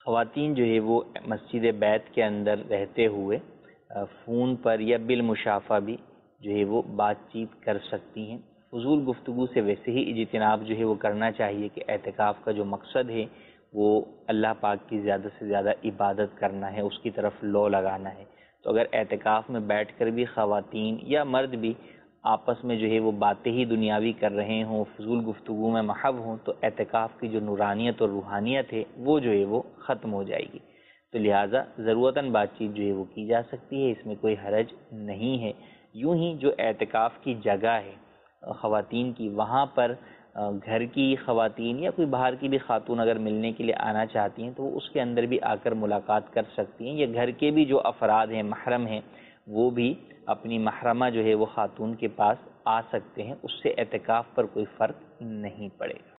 ख़वातीन जो है वो मस्जिद बैत के अंदर रहते हुए फ़ोन पर या बिलमुशाफ़ा भी जो है वो बातचीत कर सकती हैं। फ़ुज़ूल गुफ्तगू से वैसे ही इज्तिनाब जो है वो करना चाहिए कि एतिकाफ़ का जो मकसद है वो अल्लाह पाक की ज़्यादा से ज़्यादा इबादत करना है, उसकी तरफ लो लगाना है। तो अगर एतिकाफ़ में बैठकर भी ख़वातीन या मर्द भी आपस में जो है वो बातें ही दुनियावी कर रहे हों, फ़ुज़ूल गुफ्तगू में महव हों, तो एतिकाफ़ की जो नूरानियत और रूहानियत है वो जो है वो ख़त्म हो जाएगी। तो लिहाजा ज़रूरतन बातचीत जो है वो की जा सकती है, इसमें कोई हरज नहीं है। यूँ ही जो एतिकाफ़ की जगह है ख़वातीन की, वहाँ पर घर की ख़वातीन या कोई बाहर की भी ख़ातून अगर मिलने के लिए आना चाहती हैं तो वो उसके अंदर भी आकर मुलाकात कर सकती हैं, या घर के भी जो अफराद हैं, महरम हैं, वो भी अपनी महरमा जो है वो ख़ातून के पास आ सकते हैं। उससे एतिकाफ़ पर कोई फ़र्क नहीं पड़ेगा।